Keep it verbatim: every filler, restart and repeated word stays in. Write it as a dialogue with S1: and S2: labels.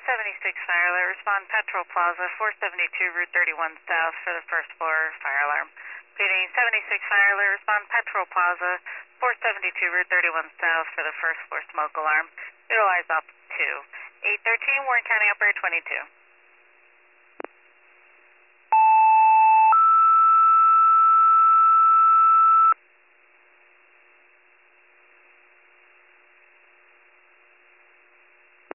S1: seventy-six Fire Alert, respond Petrol Plaza, four seventy-two Route thirty-one South for the first floor fire alarm. Repeating, seventy-six Fire Alert, respond Petrol Plaza, four seventy-two Route thirty-one South for the first floor smoke alarm. Utilize up to eight thirteen, Warren County Operator twenty-two.